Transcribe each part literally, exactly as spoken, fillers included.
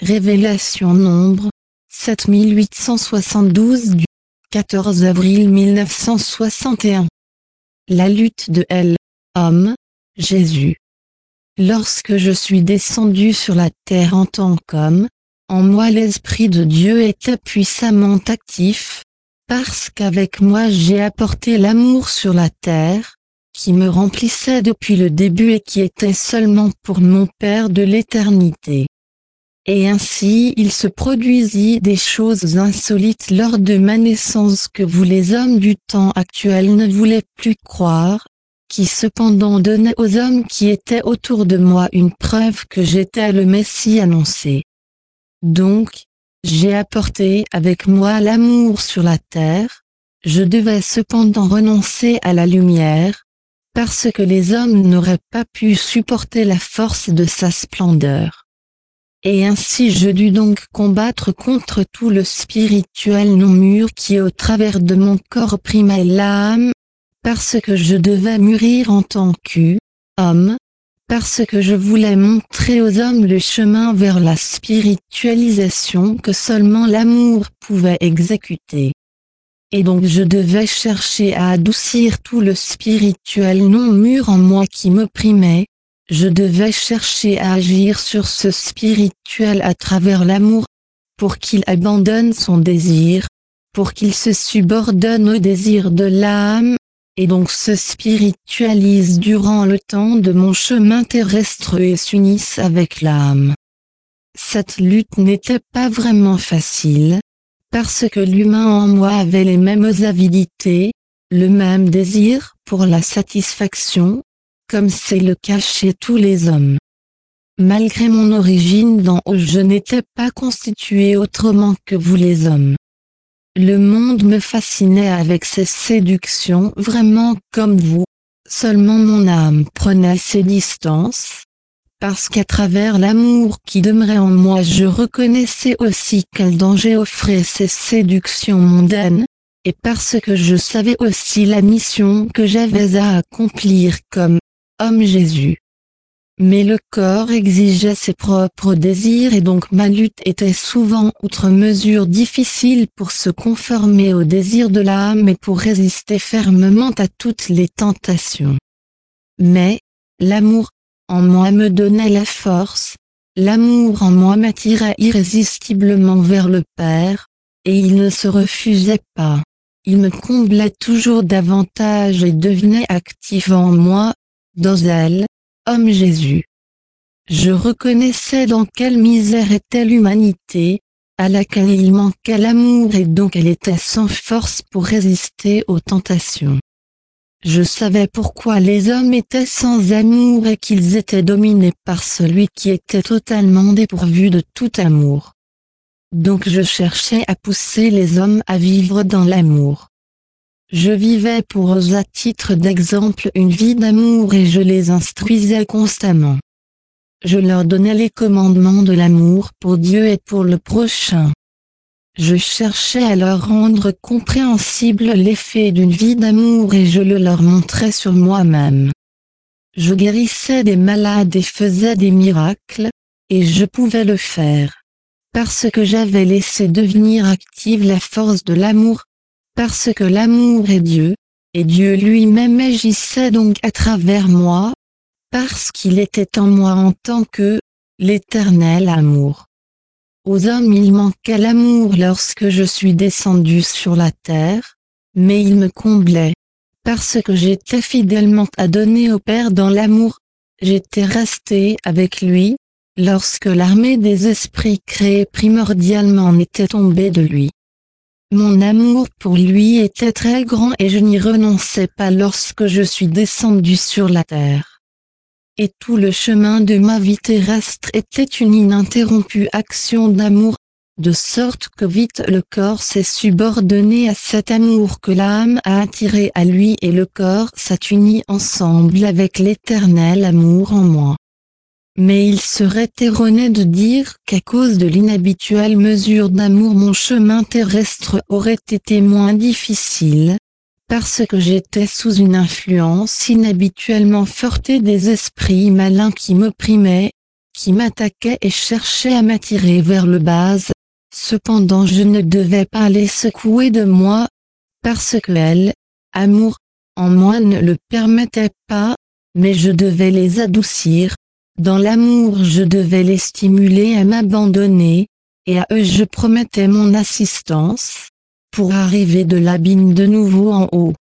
Révélation Nombre, sept mille huit cent soixante-douze du quatorze avril mille neuf cent soixante et un. La lutte de L. Homme, Jésus. Lorsque je suis descendu sur la terre en tant qu'homme, en moi l'Esprit de Dieu était puissamment actif, parce qu'avec moi j'ai apporté l'amour sur la terre, qui me remplissait depuis le début et qui était seulement pour mon Père de l'éternité. Et ainsi il se produisit des choses insolites lors de ma naissance que vous les hommes du temps actuel ne voulez plus croire, qui cependant donnaient aux hommes qui étaient autour de moi une preuve que j'étais le Messie annoncé. Donc, j'ai apporté avec moi l'amour sur la terre, je devais cependant renoncer à la lumière, parce que les hommes n'auraient pas pu supporter la force de sa splendeur. Et ainsi je dus donc combattre contre tout le spirituel non mûr qui au travers de mon corps opprimait l'âme, parce que je devais mûrir en tant qu'homme, parce que je voulais montrer aux hommes le chemin vers la spiritualisation que seulement l'amour pouvait exécuter. Et donc je devais chercher à adoucir tout le spirituel non mûr en moi qui m'opprimait. Je devais chercher à agir sur ce spirituel à travers l'amour, pour qu'il abandonne son désir, pour qu'il se subordonne au désir de l'âme, et donc se spiritualise durant le temps de mon chemin terrestre et s'unisse avec l'âme. Cette lutte n'était pas vraiment facile, parce que l'humain en moi avait les mêmes avidités, le même désir pour la satisfaction, comme c'est le cas chez tous les hommes. Malgré mon origine d'en haut, je n'étais pas constitué autrement que vous les hommes. Le monde me fascinait avec ses séductions vraiment comme vous, seulement mon âme prenait ses distances, parce qu'à travers l'amour qui demeurait en moi je reconnaissais aussi quel danger offraient ces séductions mondaines, et parce que je savais aussi la mission que j'avais à accomplir comme homme Jésus. Mais le corps exigeait ses propres désirs et donc ma lutte était souvent outre mesure difficile pour se conformer aux désirs de l'âme et pour résister fermement à toutes les tentations. Mais, l'amour en moi me donnait la force, l'amour en moi m'attirait irrésistiblement vers le Père, et il ne se refusait pas. Il me comblait toujours davantage et devenait actif en moi, dans elle, homme Jésus. Je reconnaissais dans quelle misère était l'humanité, à laquelle il manquait l'amour et donc elle était sans force pour résister aux tentations. Je savais pourquoi les hommes étaient sans amour et qu'ils étaient dominés par celui qui était totalement dépourvu de tout amour. Donc je cherchais à pousser les hommes à vivre dans l'amour. Je vivais pour eux à titre d'exemple une vie d'amour et je les instruisais constamment. Je leur donnais les commandements de l'amour pour Dieu et pour le prochain. Je cherchais à leur rendre compréhensible l'effet d'une vie d'amour et je le leur montrais sur moi-même. Je guérissais des malades et faisais des miracles, et je pouvais le faire, parce que j'avais laissé devenir active la force de l'amour, parce que l'amour est Dieu, et Dieu lui-même agissait donc à travers moi, parce qu'il était en moi en tant que l'éternel amour. Aux hommes il manquait l'amour lorsque je suis descendu sur la terre, mais il me comblait, parce que j'étais fidèlement adonné au Père dans l'amour, j'étais resté avec lui, lorsque l'armée des esprits créés primordialement était tombée de lui. Mon amour pour lui était très grand et je n'y renonçais pas lorsque je suis descendu sur la terre. Et tout le chemin de ma vie terrestre était une ininterrompue action d'amour, de sorte que vite le corps s'est subordonné à cet amour que l'âme a attiré à lui et le corps s'est uni ensemble avec l'éternel amour en moi. Mais il serait erroné de dire qu'à cause de l'inhabituelle mesure d'amour mon chemin terrestre aurait été moins difficile, parce que j'étais sous une influence inhabituellement forte des esprits malins qui m'opprimaient, qui m'attaquait et cherchait à m'attirer vers le bas. Cependant je ne devais pas les secouer de moi, parce que elle, amour, en moi ne le permettait pas, mais je devais les adoucir. Dans l'amour je devais les stimuler à m'abandonner, et à eux je promettais mon assistance, pour arriver de l'abîme de nouveau en haut.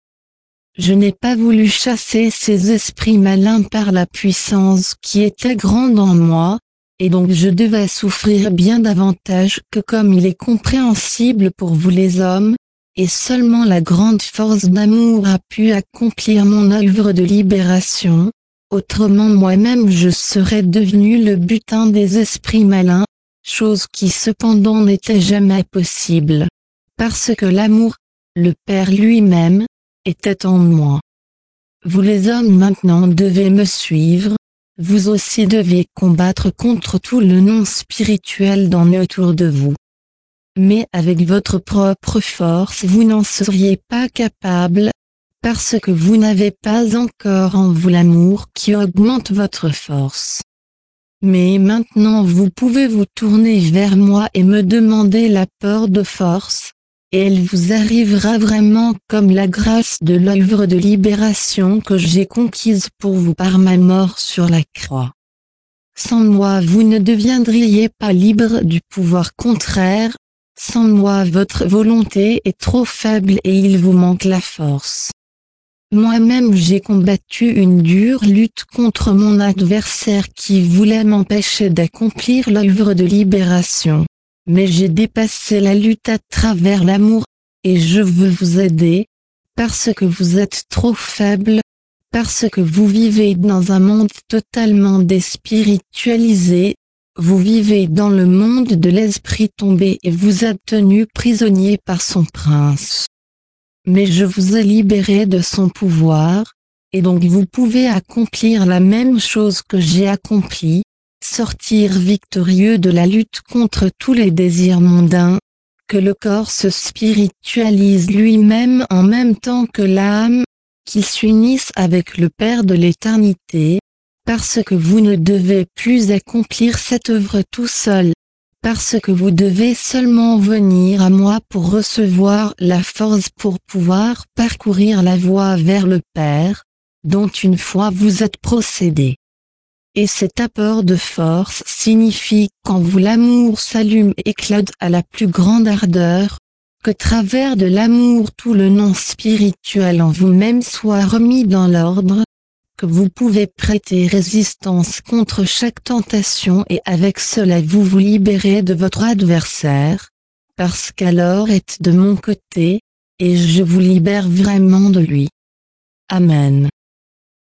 Je n'ai pas voulu chasser ces esprits malins par la puissance qui était grande en moi, et donc je devais souffrir bien davantage que comme il est compréhensible pour vous les hommes, et seulement la grande force d'amour a pu accomplir mon œuvre de libération, autrement moi-même je serais devenu le butin des esprits malins, chose qui cependant n'était jamais possible, parce que l'amour, le Père lui-même, était en moi. Vous les hommes maintenant devez me suivre, vous aussi devez combattre contre tout le non spirituel dans et autour de vous. Mais avec votre propre force vous n'en seriez pas capable, parce que vous n'avez pas encore en vous l'amour qui augmente votre force. Mais maintenant vous pouvez vous tourner vers moi et me demander l'apport de force, et elle vous arrivera vraiment comme la grâce de l'œuvre de libération que j'ai conquise pour vous par ma mort sur la croix. Sans moi vous ne deviendriez pas libre du pouvoir contraire, sans moi votre volonté est trop faible et il vous manque la force. Moi-même j'ai combattu une dure lutte contre mon adversaire qui voulait m'empêcher d'accomplir l'œuvre de libération. Mais j'ai dépassé la lutte à travers l'amour, et je veux vous aider, parce que vous êtes trop faible, parce que vous vivez dans un monde totalement déspiritualisé, vous vivez dans le monde de l'esprit tombé et vous êtes tenu prisonnier par son prince. Mais je vous ai libéré de son pouvoir, et donc vous pouvez accomplir la même chose que j'ai accomplie, sortir victorieux de la lutte contre tous les désirs mondains, que le corps se spiritualise lui-même en même temps que l'âme, qu'il s'unisse avec le Père de l'éternité, parce que vous ne devez plus accomplir cette œuvre tout seul, parce que vous devez seulement venir à moi pour recevoir la force pour pouvoir parcourir la voie vers le Père, dont une fois vous êtes procédé. Et cet apport de force signifie quand vous l'amour s'allume et éclate à la plus grande ardeur, que travers de l'amour tout le non spirituel en vous-même soit remis dans l'ordre, que vous pouvez prêter résistance contre chaque tentation et avec cela vous vous libérez de votre adversaire, parce qu'alors est de mon côté, et je vous libère vraiment de lui. Amen.